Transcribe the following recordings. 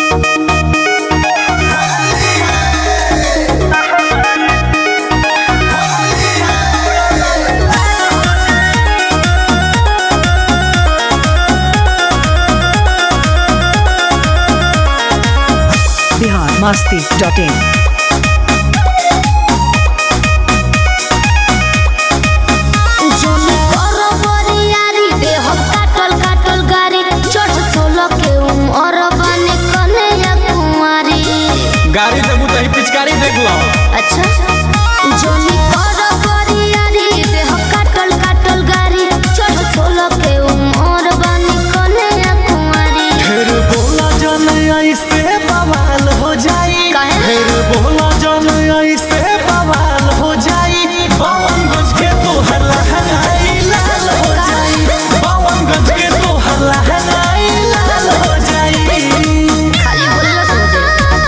biharmasti.in गाड़ी देबू तो पिचकारी देख लो। अच्छा जोनी कर परियारी देह काटल काटल गाड़ी चढ़ सोल के उमर बानी कने कुंवारी। फिर बोला जन ऐसे बवाल हो जाई, फिर बोला जन ऐसे बवाल हो जाई। 52 गज के तो हल्ला हलाई लाल हो जाई, 52 गज के तो हल्ला हलाई लाल हो जाई। खाली बोलला समझे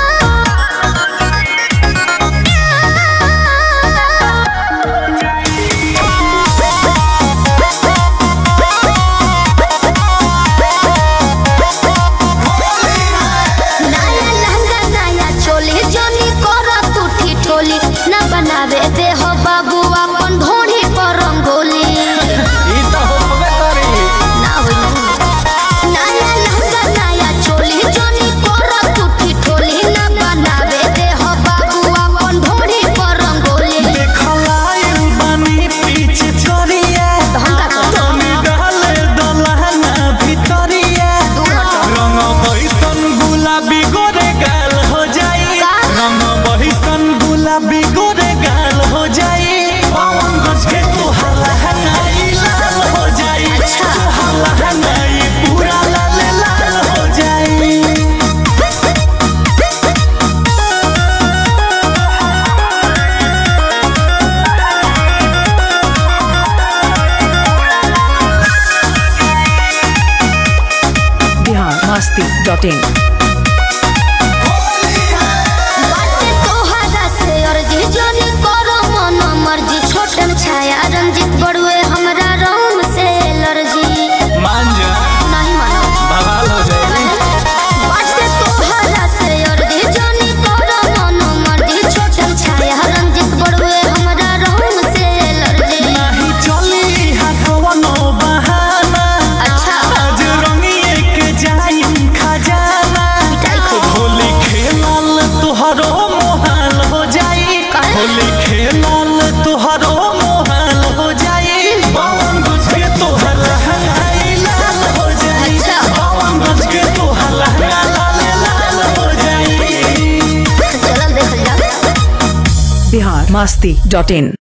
ना बनावे दे हो बाबू अपन ढोढ़ी पर रंगोली। ई तो होबे करी ना होई नया लहंगा नया चोली जोनी कोरा टूटी ठोली। ना बनावे दे हो बाबू अपन ढोढ़ी पर रंगोली। देखलाइल बानी पीछे छोरिया तो हम का करब? तनी डाले दलहना भितरिया। रंग बहिसन गुलाबी गोरे गाल हो जाई, का? रंग बहिसन गुलाबी गोरे गाल हो जाई। 52 गज के तो हल्ला हलाई लाल हो जाई, अच्छा। हल्ला हलाई पूरा लाल लाल हो जाई। biharmasti.in बाटे तोहरा से अर्जी जोनी करो मन मर्जी। छोटन छाया रंजित बड़ुए हमरा रंग से एलर्जी। मान जा नहीं मानो बवाल हो जाई। बाटे तोहरा से अर्जी जोनी करो मन मर्जी। छोटन छाया रंजित बड़ुए हमरा रंग से एलर्जी। नहीं चली हाथवनो बहाना, अच्छा आज रंगिए के जाई खजाना। पिटाई खूब। होली खेलल तुहरो मोहाल हो जाई, काहे? होली खेलल तुहरो मोहाल हो जाई। 52 गज के तो हल्ला हलाई लाल हो जाई, अच्छा। 52 गज के तो हल्ला हलाई लाल हो जाई। चल देखल जा। biharmasti.in